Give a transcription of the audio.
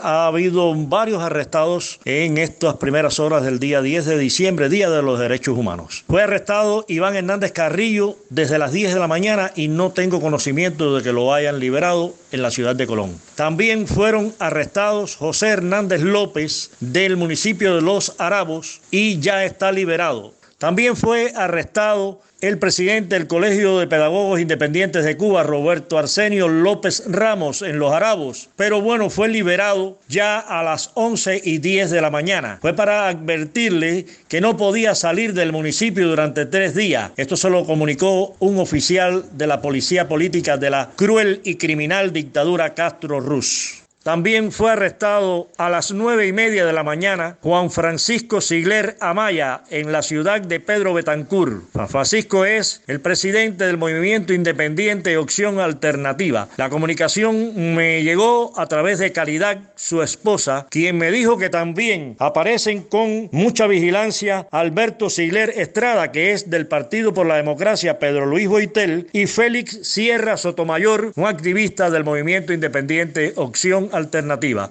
Ha habido varios arrestados en estas primeras horas del día 10 de diciembre, Día de los Derechos Humanos. Fue arrestado Iván Hernández Carrillo desde las 10 de la mañana y no tengo conocimiento de que lo hayan liberado en la ciudad de Colón. También fueron arrestados José Hernández López del municipio de Los Arabos y ya está liberado. También fue arrestado el presidente del Colegio de Pedagogos Independientes de Cuba, Roberto Arsenio López Ramos, en Los Arabos, pero bueno, fue liberado ya a las 11:10 de la mañana. Fue para advertirle que no podía salir del municipio durante 3 días. Esto se lo comunicó un oficial de la policía política de la cruel y criminal dictadura Castro Ruz. También fue arrestado a las 9:30 de la mañana Juan Francisco Sigler Amaya en la ciudad de Pedro Betancur. Juan Francisco es el presidente del Movimiento Independiente Opción Alternativa. La comunicación me llegó a través de Caridad, su esposa, quien me dijo que también aparecen con mucha vigilancia Alberto Sigler Estrada, que es del Partido por la Democracia Pedro Luis Boitel, y Félix Sierra Sotomayor, un activista del Movimiento Independiente Opción Alternativa.